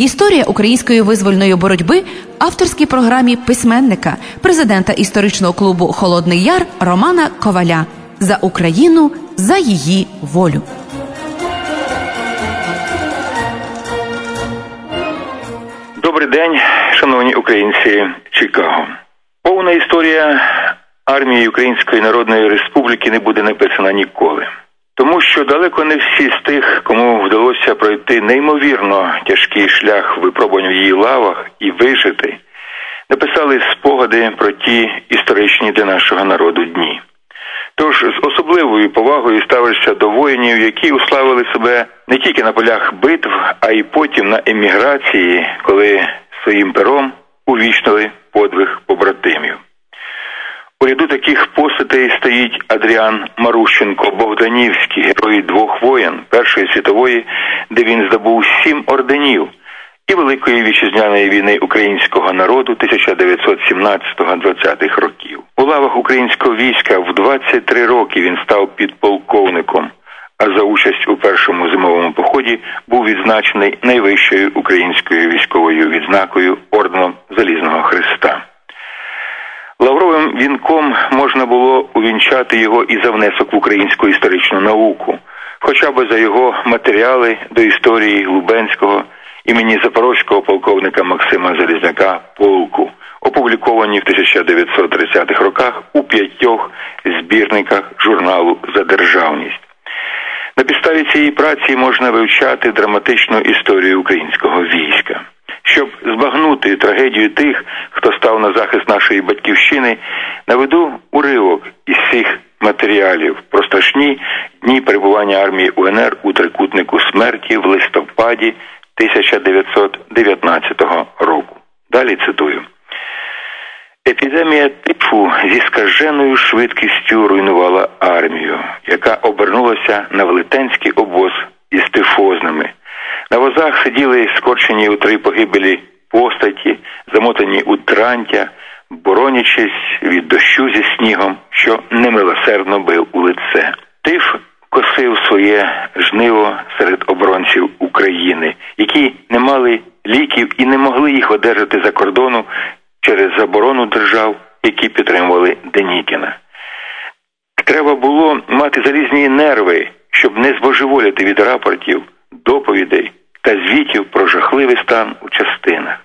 Історія української визвольної боротьби в авторській програмі письменника, президента історичного клубу «Холодний Яр» Романа Коваля. За Україну, за її волю. Добрий день, шановні українці Чикаго. Повна історія армії Української Народної Республіки не буде написана ніколи. Тому що далеко не всі з тих, кому вдалося пройти неймовірно тяжкий шлях випробувань в її лавах і вижити, написали спогади про ті історичні для нашого народу дні. Тож з особливою повагою ставишся до воїнів, які уславили себе не тільки на полях битв, а й потім на еміграції, коли своїм пером увічнили подвиг побратимів. У ряду таких постатей стоїть Адріан Марущенко-Богданівський, герой двох воєн Першої світової, де він здобув 7 орденів, і Великої вітчизняної війни українського народу 1917-20 років. У лавах українського війська в 23 роки він став підполковником, а за участь у першому зимовому поході був відзначений найвищою українською військовою відзнакою орденом Залізного Хреста. Лавровим вінком можна було увінчати його і за внесок в українську історичну науку, хоча б за його матеріали до історії Лубенського імені запорозького полковника Максима Залізняка полку, опубліковані в 1930-х роках у 5 збірниках журналу «За державність». На підставі цієї праці можна вивчати драматичну історію українського війська. Щоб збагнути трагедію тих, хто став на захист нашої батьківщини, наведу уривок із цих матеріалів про страшні дні перебування армії УНР у трикутнику смерті в листопаді 1919 року. Далі цитую. Епідемія тифу зі скаженою швидкістю руйнувала армію, яка обернулася на велетенський обоз із тифозними. На возах сиділи скорчені у 3 погибелі постаті, замотані у трантя, боронячись від дощу зі снігом, що немилосердно бив у лице. Тиф косив своє жниво серед оборонців України, які не мали ліків і не могли їх одержати за кордону через заборону держав, які підтримували Денікіна. Треба було мати залізні нерви, щоб не збожеволіти від рапортів, доповідей та звітів про жахливий стан у частинах.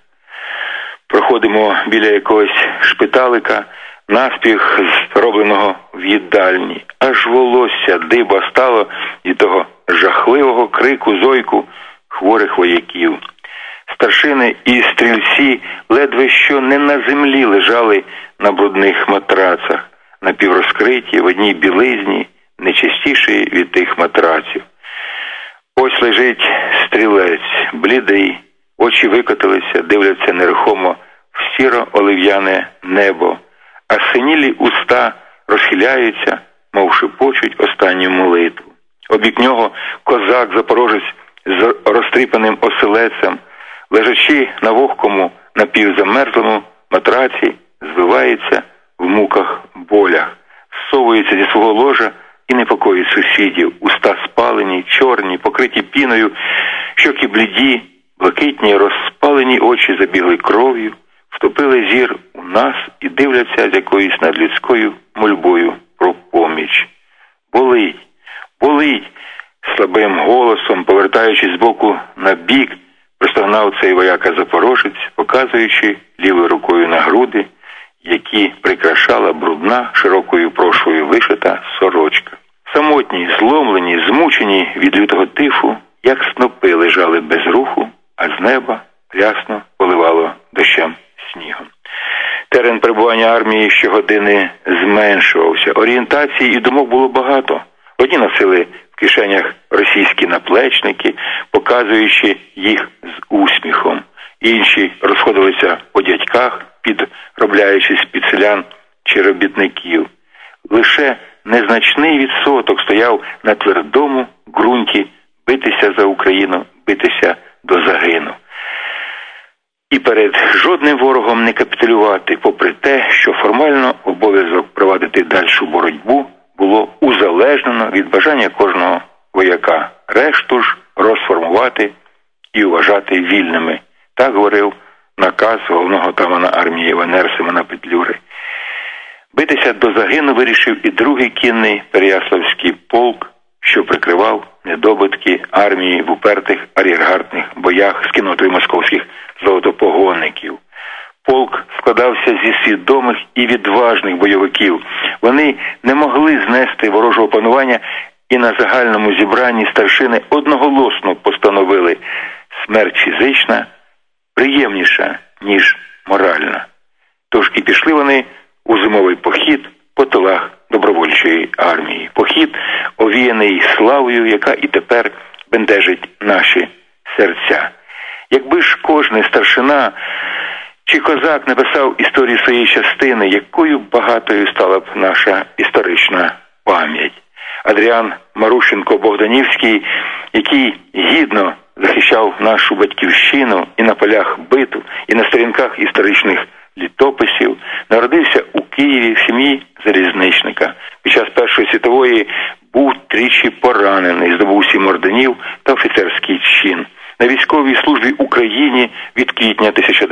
Проходимо біля якогось шпиталика, наспіх зробленого в їдальні. Аж волосся диба стало від того жахливого крику зойку хворих вояків. Старшини і стрільці ледве що не на землі лежали на брудних матрацах, напіврозкриті в одній білизні, нечистіші від тих матраців. Ось лежить стрілець, блідий, очі викотилися, дивляться нерухомо в сіро-олив'яне небо, а синілі уста розхиляються, мов шепочуть останню молитву. Обік нього козак-запорожець з розтріпаним оселецем, лежачи на вогкому, напівзамерзлому матраці, звивається в муках болях, зсовується зі свого ложа і непокоїть сусідів. Уста спалені, чорні, покриті піною, щоки бліді, блакитні, розпалені очі забігли кров'ю, втопили зір у нас і дивляться з якоюсь надлюдською мольбою про поміч. Болить, болить, слабим голосом, повертаючись збоку на бік, простогнав цей вояка-запорожець, показуючи лівою рукою на груди, які прикрашала брудна, широкою прошвою вишита сорочка. Самотні, зломлені, змучені від лютого тифу, як снопи лежали без руху, а з неба рясно поливало дощем снігом. Терен перебування армії щогодини зменшувався. Орієнтації і думок було багато. Одні носили в кишенях російські наплечники, показуючи їх з усміхом. Інші розходилися по дядьках, підробляючись під селян чи робітників. Лише незначний відсоток стояв на твердому ґрунті битися за Україну, битися до загину. І перед жодним ворогом не капітулювати, попри те, що формально обов'язок провадити дальшу боротьбу було узалежнено від бажання кожного вояка. Решту ж розформувати і вважати вільними. Так говорив наказ головного отамана армії УНР Симона Петлюри. Битися до загину вирішив і другий кінний Переяславський полк, що прикривав недобитки армії в упертих ар'єргардних боях з кіннотою московських золотопогонників. Полк складався зі свідомих і відважних бойовиків. Вони не могли знести ворожого панування і на загальному зібранні старшини одноголосно постановили: смерть фізична приємніша, ніж моральна. Тож і пішли вони у зимовий похід по тилах добровольчої армії. Похід, овіяний славою, яка і тепер бентежить наші серця. Якби ж кожний старшина чи козак написав історію своєї частини, якою багатою стала б наша історична пам'ять. Адріан Марущенко-Богданівський, який гідно захищав нашу батьківщину і на полях битв, і на сторінках історичних літописів, народився у Києві в сім'ї залізничника. Під час Першої світової був тричі поранений, здобув 7 орденів та офіцерський чин. На військовій службі Україні від квітня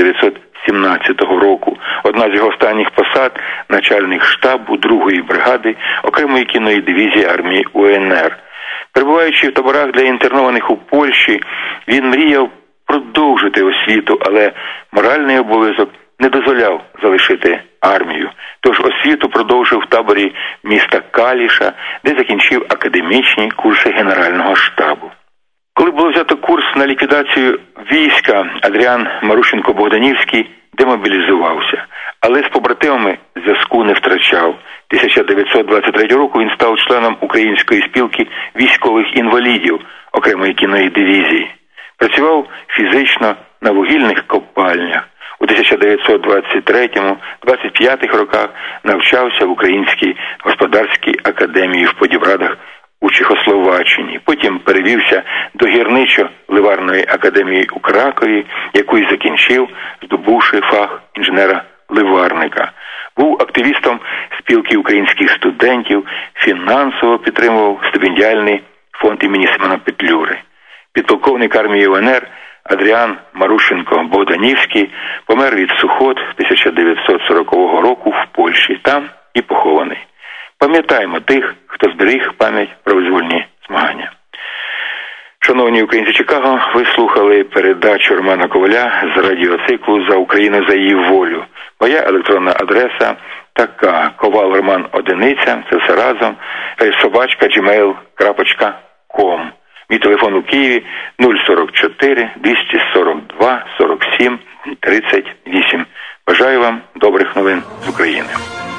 1917 року. Одна з його останніх посад – начальник штабу 2-ї бригади окремої кінної дивізії армії УНР. Перебуваючи в таборах для інтернованих у Польщі, він мріяв продовжити освіту, але моральний обов'язок не дозволяв залишити армію. Тож освіту продовжив в таборі міста Каліша, де закінчив академічні курси Генерального штабу. Коли було взято курс на ліквідацію війська, Адріан Марущенко-Богданівський демобілізувався, але з побратимами зв'язку не втрачав. 1923 року він став членом Української спілки військових інвалідів окремої кінної дивізії. Працював фізично на вугільних копальнях. У 1923-25 роках навчався в Українській господарській академії в Подібрадах у Чехословаччині. Потім перевівся до гірничо-ливарної академії у Кракові, яку й закінчив, здобувши фах інженера-ливарника. Був активістом спілки українських студентів, фінансово підтримував стипендіальний фонд імені Симона Петлюри. Підполковник армії УНР Адріан Марущенко-Богданівський помер від сухот 1940 року в Польщі. Там і похований. Пам'ятаємо тих, хто зберіг пам'ять про визвольні змагання. Шановні українці Чикаго, ви слухали передачу Романа Коваля з радіоциклу «За Україну, за її волю». Моя електронна адреса така: kovalroman1, це все разом, @gmail.com. Мій телефон у Києві 044 242 47 38. Бажаю вам добрих новин з України.